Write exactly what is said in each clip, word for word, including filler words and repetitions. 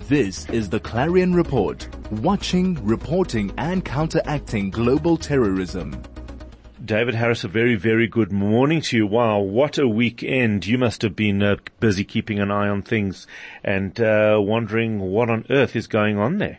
This is the Clarion Report, watching, reporting and counteracting global terrorism. David Harris, a very, very good morning to you. Wow, what a weekend. You must have been uh, busy keeping an eye on things and uh, wondering what on earth is going on there.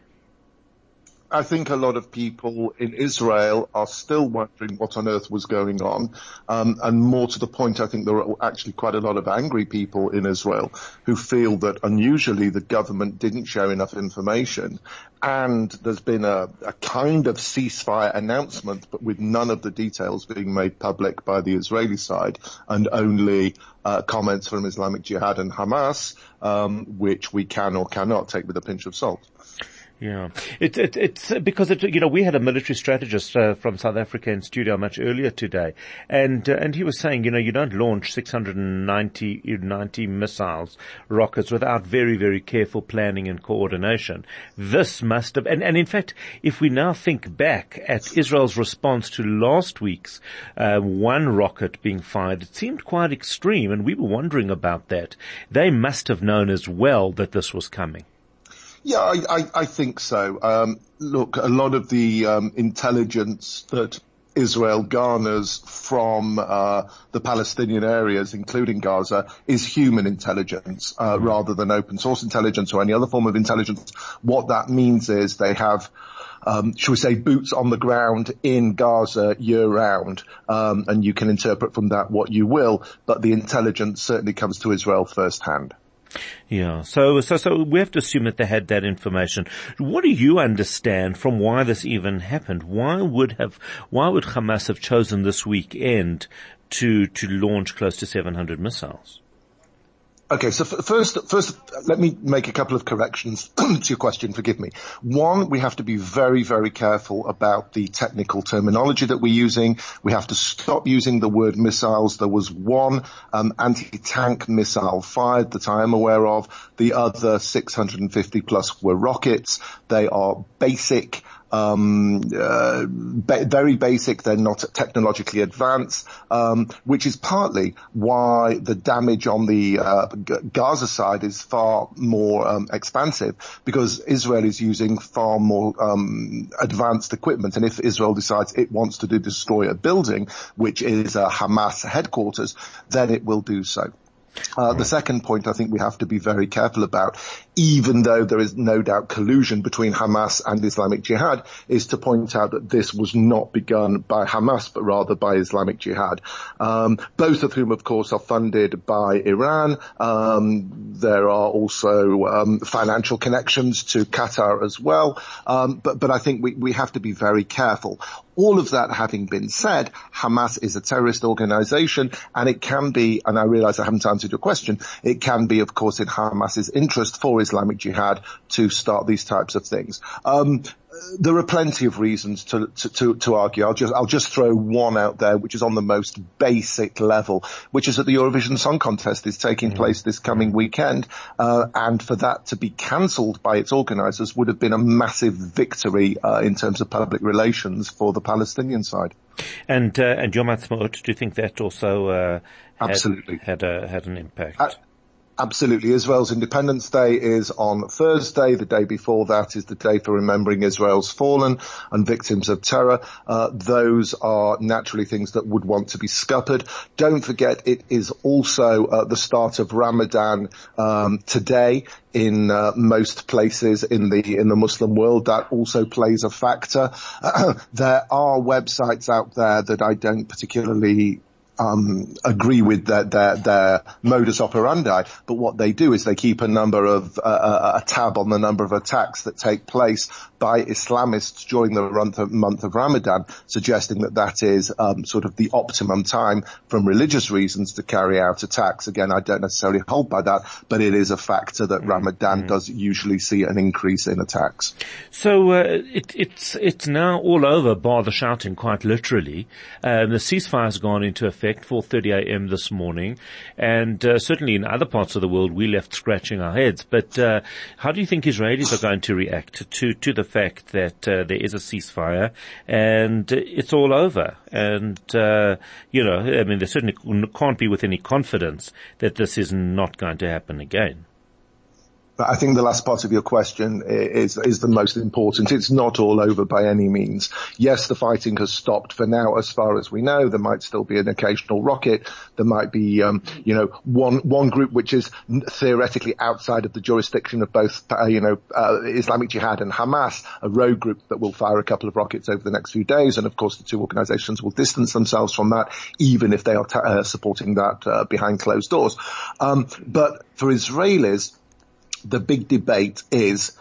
I think a lot of people in Israel are still wondering what on earth was going on. Um, and more to the point, I think there are actually quite a lot of angry people in Israel who feel that unusually the government didn't share enough information. And there's been a, a kind of ceasefire announcement, but with none of the details being made public by the Israeli side, and only uh, comments from Islamic Jihad and Hamas, um, which we can or cannot take with a pinch of salt. Yeah, it, it, it's because it, you know, we had a military strategist uh, from South Africa in studio much earlier today, and uh, and he was saying, you know, you don't launch six hundred ninety, ninety missiles, rockets without very, very careful planning and coordination. This must have, and, and in fact, if we now think back at Israel's response to last week's uh, one rocket being fired, it seemed quite extreme, and we were wondering about that. They must have known as well that this was coming. Yeah, I, I, I think so. Um, look, a lot of the um, intelligence that Israel garners from uh, the Palestinian areas, including Gaza, is human intelligence uh, mm-hmm. rather than open source intelligence or any other form of intelligence. What that means is they have Um, shall we say, boots on the ground in Gaza year round, um, and you can interpret from that what you will, but the intelligence certainly comes to Israel firsthand. Yeah, so, so, so we have to assume that they had that information. What do you understand from why this even happened? Why would have, why would Hamas have chosen this weekend to, to launch close to seven hundred missiles? Okay, so f- first, first, let me make a couple of corrections to your question. Forgive me. One, we have to be very, very careful about the technical terminology that we're using. We have to stop using the word missiles. There was one um, anti-tank missile fired that I am aware of. The other six hundred fifty plus were rockets. They are basic. Um, uh, ba- very basic. They're not technologically advanced, um, which is partly why the damage on the uh, G- Gaza side is far more um, expansive, because Israel is using far more um, advanced equipment. And if Israel decides it wants to do destroy a building, which is a Hamas headquarters, then it will do so. Uh, the second point I think we have to be very careful about, even though there is no doubt collusion between Hamas and Islamic Jihad, is to point out that this was not begun by Hamas, but rather by Islamic Jihad, um, both of whom, of course, are funded by Iran. Um, there are also um, financial connections to Qatar as well, um, but, but I think we, we have to be very careful. All of that having been said, Hamas is a terrorist organization, and it can be, and I realize I haven't answered your question, it can be, of course, in Hamas's interest for Islamic Jihad to start these types of things. Um, there are plenty of reasons to, to, to, to argue. I'll just, I'll just throw one out there, which is on the most basic level, which is that the Eurovision Song Contest is taking mm-hmm. place this coming weekend, uh, and for that to be cancelled by its organisers would have been a massive victory, uh, in terms of public relations for the Palestinian side. And, uh, and Yom Ha'atzmaut, do you think that also, uh, had, Absolutely. had a, had an impact? Uh, Absolutely. Israel's Independence Day is on Thursday. The day before that is the day for remembering Israel's fallen and victims of terror. Uh, those are naturally things that would want to be scuppered. Don't forget, it is also uh, the start of Ramadan um, today in uh, most places in the in the Muslim world. That also plays a factor. Uh, there are websites out there that I don't particularly Um, agree with their, their, their modus operandi, but what they do is they keep a number of, uh, a tab on the number of attacks that take place by Islamists during the month of, month of Ramadan, suggesting that that is, um, sort of the optimum time from religious reasons to carry out attacks. Again, I don't necessarily hold by that, but it is a factor that Ramadan mm-hmm. does usually see an increase in attacks. So, uh, it, it's, it's now all over, bar the shouting, quite literally. Um, the ceasefire's gone into effect. four thirty a.m. this morning, and uh, certainly in other parts of the world we left scratching our heads. But uh, how do you think Israelis are going to react to to the fact that uh, there is a ceasefire and it's all over? And uh, you know, I mean, they certainly can't be with any confidence that this is not going to happen again. I think the last part of your question is is the most important. It's not all over by any means. Yes, the fighting has stopped for now, as far as we know. There might still be an occasional rocket. There might be, um, you know, one one group which is theoretically outside of the jurisdiction of both, uh, you know, uh, Islamic Jihad and Hamas, a rogue group that will fire a couple of rockets over the next few days. And of course, the two organizations will distance themselves from that, even if they are t- uh, supporting that uh, behind closed doors. Um, but for Israelis, the big debate is,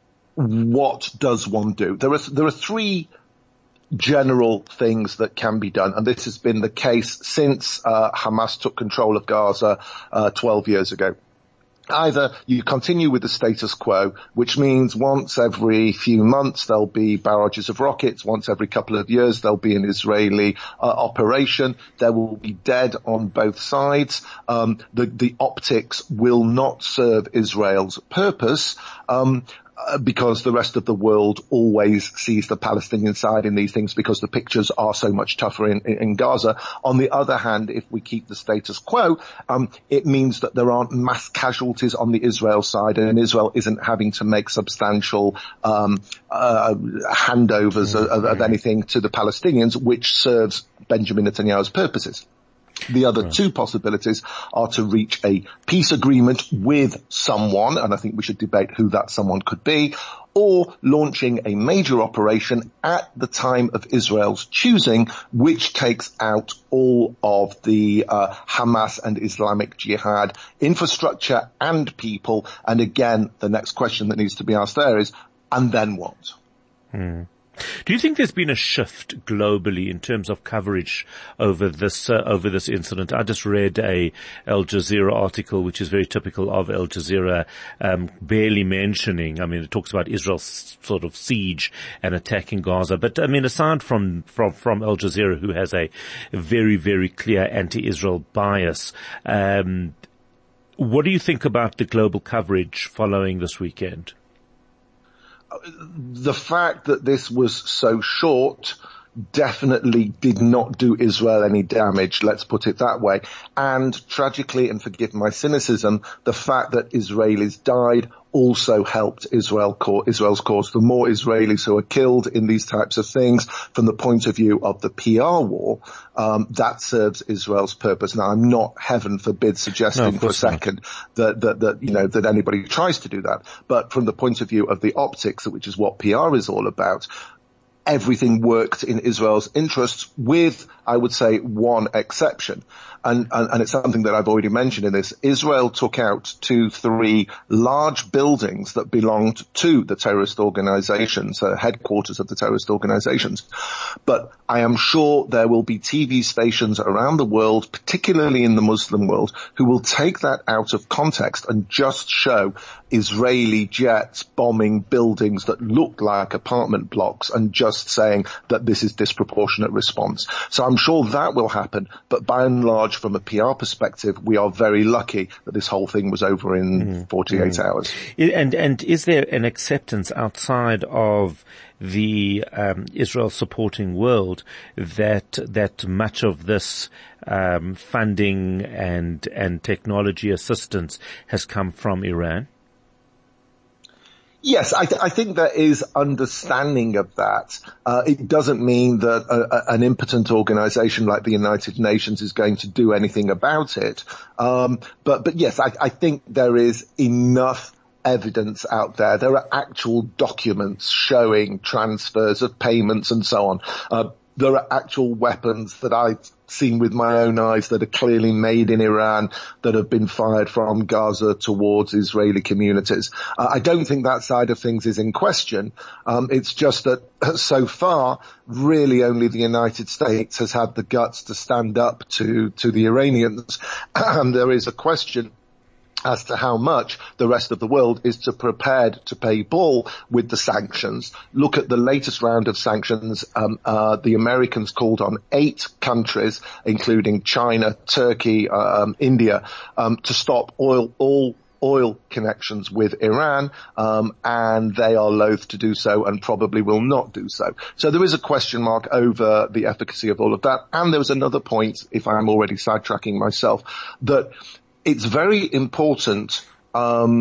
what does one do? There are, there are three general things that can be done, and this has been the case since uh, Hamas took control of Gaza uh, twelve years ago. Either you continue with the status quo, which means once every few months there'll be barrages of rockets, once every couple of years there'll be an Israeli uh, operation. There will be dead on both sides. Um, the, the optics will not serve Israel's purpose. Um, Uh, because the rest of the world always sees the Palestinian side in these things, because the pictures are so much tougher in, in, in Gaza. On the other hand, if we keep the status quo, um, it means that there aren't mass casualties on the Israel side, and Israel isn't having to make substantial um, uh, handovers mm-hmm. of, of anything to the Palestinians, which serves Benjamin Netanyahu's purposes. The other right. two possibilities are to reach a peace agreement with someone, and I think we should debate who that someone could be, or launching a major operation at the time of Israel's choosing, which takes out all of the uh, Hamas and Islamic Jihad infrastructure and people. And again, the next question that needs to be asked there is, and then what? Hmm. Do you think there's been a shift globally in terms of coverage over this uh, over this incident? I just read a Al Jazeera article, which is very typical of Al Jazeera, um, barely mentioning. I mean, it talks about Israel's sort of siege and attack in Gaza, but I mean, aside from from from Al Jazeera, who has a very very clear anti-Israel bias, um, what do you think about the global coverage following this weekend? The fact that this was so short definitely did not do Israel any damage, let's put it that way. And tragically, and forgive my cynicism, the fact that Israelis died also helped Israel, Israel's cause. The more Israelis who are killed in these types of things, from the point of view of the P R war, um, that serves Israel's purpose. Now, I'm not, heaven forbid, suggesting no, for a second that, that, that, you know, that anybody tries to do that. But from the point of view of the optics, which is what P R is all about, everything worked in Israel's interests with, I would say, one exception. And, and, and it's something that I've already mentioned in this. Israel took out two, three large buildings that belonged to the terrorist organizations, uh, headquarters of the terrorist organizations. But I am sure there will be T V stations around the world, particularly in the Muslim world, who will take that out of context and just show Israeli jets bombing buildings that look like apartment blocks and just saying that this is disproportionate response. So I'm sure that will happen, but by and large, from a P R perspective, we are very lucky that this whole thing was over in mm. forty-eight mm. hours. And, and is there an acceptance outside of the um, Israel supporting world that that much of this um, funding and and technology assistance has come from Iran? Yes, I, th- I think there is understanding of that. Uh, it doesn't mean that a, a, an impotent organization like the United Nations is going to do anything about it. Um, but, but yes, I, I think there is enough evidence out there. There are actual documents showing transfers of payments and so on. Uh, there are actual weapons that I've seen with my own eyes that are clearly made in Iran that have been fired from Gaza towards Israeli communities. Uh, I don't think that side of things is in question. Um, it's just that so far, really only the United States has had the guts to stand up to, to the Iranians. And there is a question as to how much the rest of the world is to prepared to pay ball with the sanctions. Look at the latest round of sanctions. Um, uh, the Americans called on eight countries, including China, Turkey, um, India, um, to stop oil, all oil connections with Iran, um, and they are loath to do so and probably will not do so. So there is a question mark over the efficacy of all of that. And there was another point, if I'm already sidetracking myself, that it's very important, um,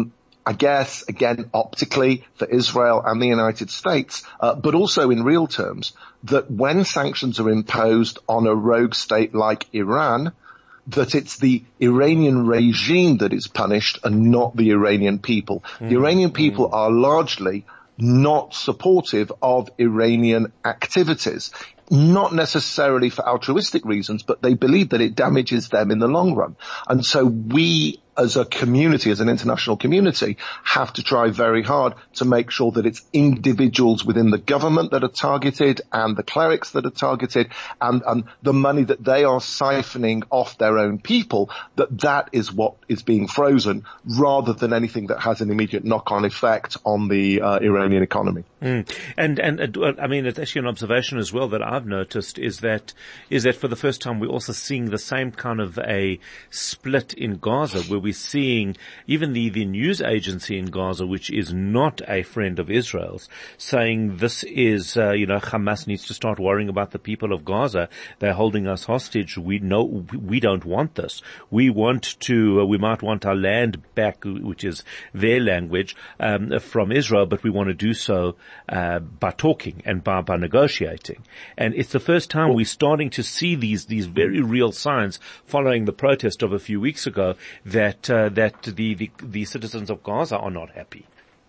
I guess, again, optically for Israel and the United States, uh, but also in real terms, that when sanctions are imposed on a rogue state like Iran, that it's the Iranian regime that is punished and not the Iranian people. Mm. The Iranian people mm. are largely not supportive of Iranian activities. Not necessarily for altruistic reasons, but they believe that it damages them in the long run. And so we, as a community, as an international community, have to try very hard to make sure that it's individuals within the government that are targeted and the clerics that are targeted and, and the money that they are siphoning off their own people, that that is what is being frozen rather than anything that has an immediate knock-on effect on the uh, Iranian economy. Mm. And, and, uh, I mean, it's actually an observation as well that I've noticed is that, is that for the first time we're also seeing the same kind of a split in Gaza where we're seeing even the, the news agency in Gaza, which is not a friend of Israel's, saying this is, uh, you know, Hamas needs to start worrying about the people of Gaza. They're holding us hostage. We know, we don't want this. We want to, uh, we might want our land back, which is their language, um, from Israel, but we want to do so Uh, by talking and by, by negotiating. And it's the first time we're starting to see these, these very real signs following the protest of a few weeks ago that, uh, that the, the, the citizens of Gaza are not happy.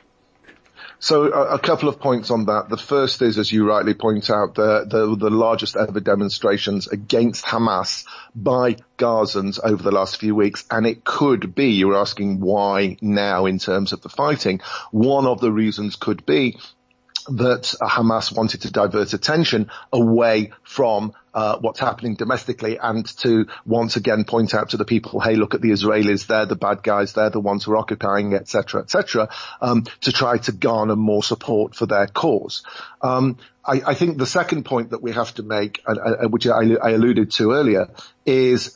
So a, a couple of points on that. The first is, as you rightly point out, the, the, the largest ever demonstrations against Hamas by Gazans over the last few weeks. And it could be, you're asking why now in terms of the fighting. One of the reasons could be that Hamas wanted to divert attention away from uh, what's happening domestically and to once again point out to the people, hey, look at the Israelis, they're the bad guys, they're the ones who are occupying, et cetera, et cetera, um, to try to garner more support for their cause. Um, I, I think the second point that we have to make, uh, uh, which I, I alluded to earlier, is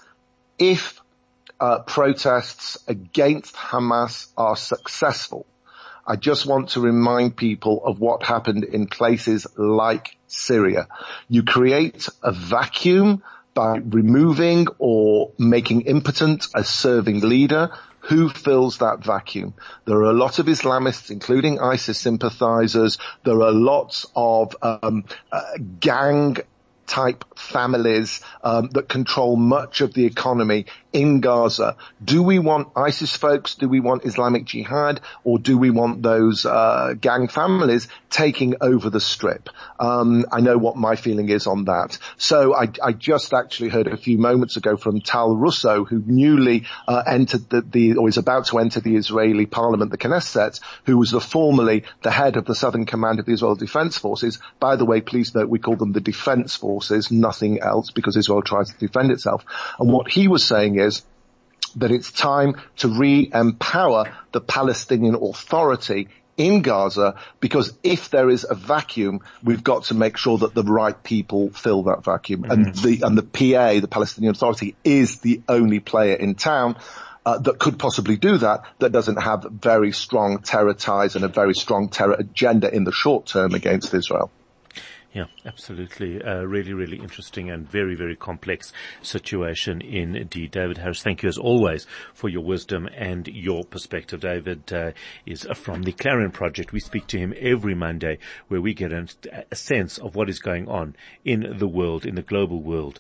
if uh, protests against Hamas are successful, I just want to remind people of what happened in places like Syria. You create a vacuum by removing or making impotent a serving leader. Who fills that vacuum? There are a lot of Islamists, including ISIS sympathizers. There are lots of um, uh, gang type families um, that control much of the economy in Gaza. Do we want ISIS folks? Do we want Islamic Jihad? Or do we want those uh, gang families taking over the strip? Um, I know what my feeling is on that. So I, I just actually heard a few moments ago from Tal Russo, who newly uh, entered the, the, or is about to enter the Israeli parliament, the Knesset, who was the formerly the head of the Southern Command of the Israel Defense Forces. By the way, please note we call them the Defense Forces, nothing else, because Israel tries to defend itself. And what he was saying is that it's time to re-empower the Palestinian Authority in Gaza, because if there is a vacuum, we've got to make sure that the right people fill that vacuum. Mm-hmm. And the, and the P A, the Palestinian Authority, is the only player in town Uh, that could possibly do that, that doesn't have very strong terror ties and a very strong terror agenda in the short term against Israel. Yeah, absolutely. Uh, really, really interesting and very, very complex situation indeed. David Harris, thank you as always for your wisdom and your perspective. David uh, is from the Clarion Project. We speak to him every Monday where we get a, a sense of what is going on in the world, in the global world.